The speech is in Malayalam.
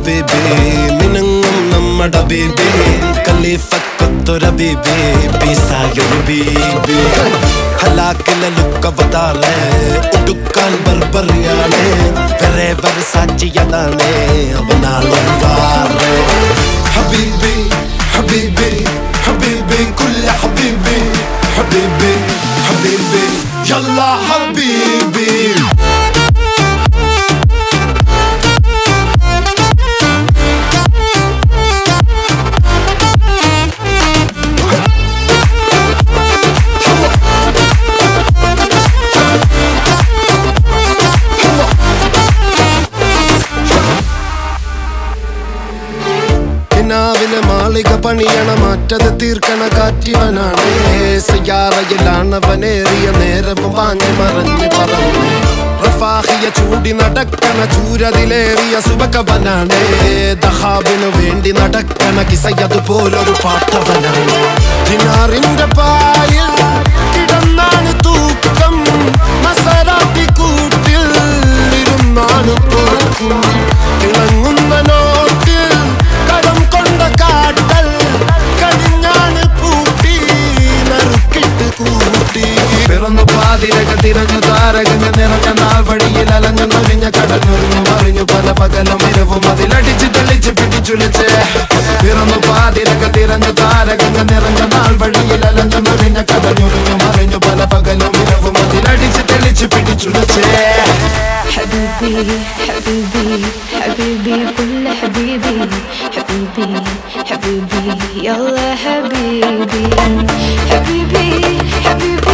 ഹബീബി മിനുങ്ങും നമ്മുടെ ബീബി ഖലീഫത്തൊരു ബീബി പീസായൊരു ബീബി ഹലാക്കിലെ ലുക്കവതാറേ ഉടുക്കാൻ ബർബറിയാണ് വേറെ സാക്ഷിയതാണ് അവനാളൊരുവാറ് ഹബീബി ഹബീബി ഹബീബി കുല്ല ഹബീബി ഹബീബി ഹബീബി യല്ലാ ഹബീബി മാളിക പണിയണ മാറ്റത് തീർക്കണ കാറ്റിവനാണ് സയ്യാറയിലാണവനേറിയ നേരവും വാങ്ങി മറഞ്ഞ് പറന്ന് റഫാഹിയ ചൂടി നടക്കണ ചൂരതിലേറിയ സുബകവനാണ് ദഹാബിനു വേണ്ടി നടക്കണ കിസയതുപോലൊരു പാട്ടവനാണ് ദിനാറിന്റെ പായിൽ കിടന്നാണ് തൂക്കം മസറാത്തി കൂട്ടിൽ ഇരുന്നാണ് പോക്കും തിളങ്ങുന്ന നോട്ടിൽ കടം കൊണ്ട കാട്ടൽ കടിഞ്ഞാണ് പൂട്ടി നറുക്കിട്ട് കൂട്ടി പിറന്നു പാതിരക തിരഞ്ഞു താരകഞ്ഞ നിറഞ്ഞ നാൾ വഴിയിൽ അലഞ്ഞു നൊഴിഞ്ഞ കടഞ്ഞൊറിഞ്ഞു മറിഞ്ഞു പല പകലും ഇരവും അതിലടിച്ച് തെളിച്ച് പിടിച്ചുലച്ച് പിറന്നു പാതിരക തിരഞ്ഞു താരകഞ്ഞ നിറഞ്ഞ നാൾ വഴിയിൽ അലഞ്ഞു നൊഴിഞ്ഞ കടഞ്ഞൊറിഞ്ഞു മറിഞ്ഞു പല പകലും ഇരവും അതിലടിച്ച് തെളിച്ച് പിടിച്ചുലച്ച് حبيبي حبيبي حبيبي كل حبيبي حبيبي حبيبي يلا حبيبي حبيبي حبيبي